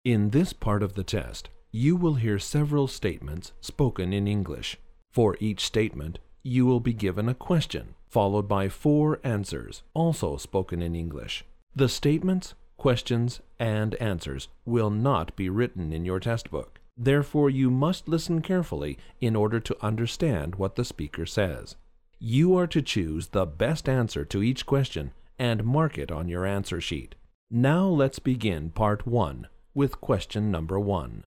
In this part of the test, you will hear several statements spoken in English. For each statement, you will be given a question, followed by 4 answers, also spoken in English. The statements, questions, and answers will not be written in your test book. Therefore, you must listen carefully in order to understand what the speaker says. You are to choose the best answer to each question and mark it on your answer sheet. Now let's begin part 1 with question number 1.